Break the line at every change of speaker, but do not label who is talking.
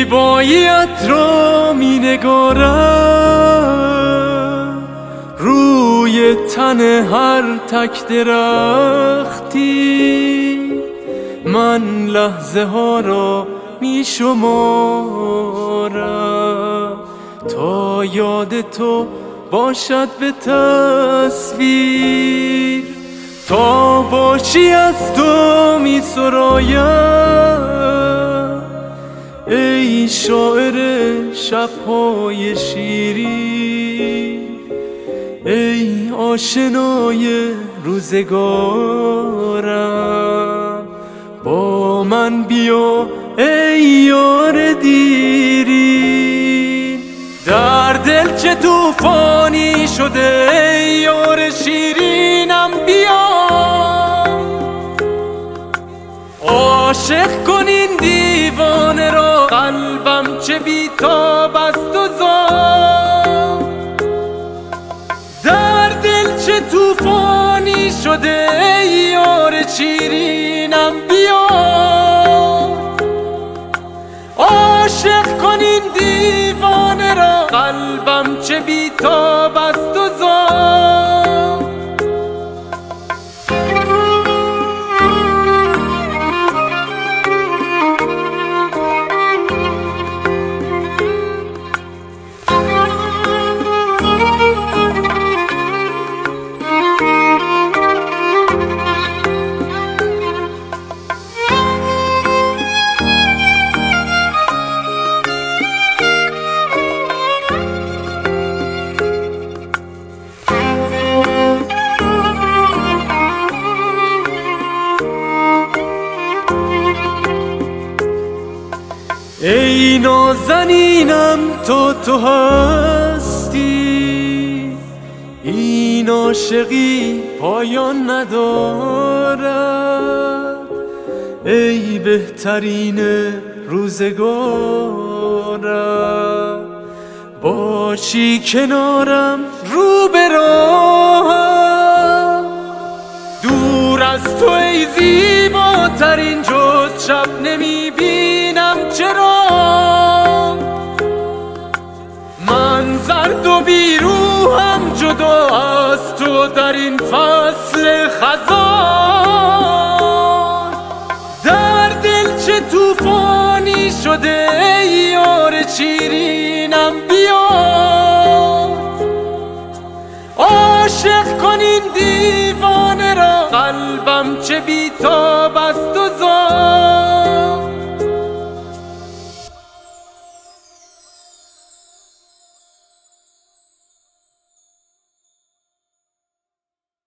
زیباییت را می نگارم روی تن هر تک درختی، من لحظه ها را می شمارم تا یاد تو باشد به تصویر، تا باشی از تو می سرایم ای شاعر شب‌های شیرین، ای آشنای روزگارم، با من بیا ای یار دیرین. در دل چه طوفانی شده ای یار شیرینم، بیا عاشق کن این دیوانه را، قلبم چه بی‌تاب است و زار. در دل چه طوفانی شده ای یار شیرینم، بیا عاشق کن این دیوانه را، قلبم چه بی‌تاب است و زار. ای نازنینم تو هستی، این عاشقی پایان ندارد، ای بهترین روزگارم، باشی کنارم رو به راهم، دور از تو ای زیباترین جز شب نمیبینم چرا، من زرد و بیروحم جدا از تو در این فصل خزان. در دل چه طوفانی شده ای یار شیرینم، بیا عاشق کن این دیوانه را، قلبم چه بی‌تاب است و زار.